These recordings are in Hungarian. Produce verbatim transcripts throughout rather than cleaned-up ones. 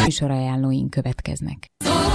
Műsorajánlóink következnek.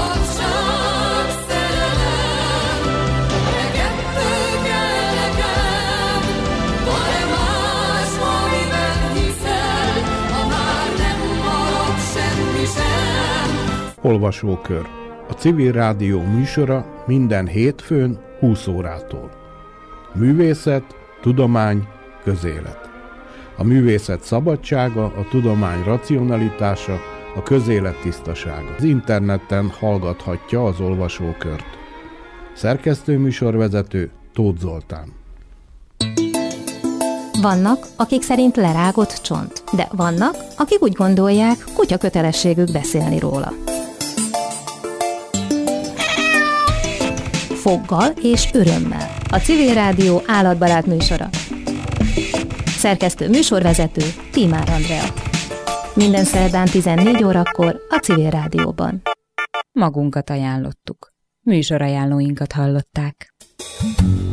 Olvasókör. A Civil Rádió műsora minden hétfőn húsz órától. Művészet, tudomány, közélet. A művészet szabadsága, a tudomány racionalitása, a közélet tisztasága. Az interneten hallgathatja az olvasókört. Szerkesztő műsorvezető Tóth Zoltán. Vannak, akik szerint lerágott csont, de vannak, akik úgy gondolják, kutya kötelességük beszélni róla. Foggal és örömmel. A Civil Rádió állatbarát műsora. Szerkesztő műsorvezető Tímár Andrea. Minden szerdán tizennégy órakor a Civil Rádióban. Magunkat ajánlottuk. Műsorajánlóinkat hallották.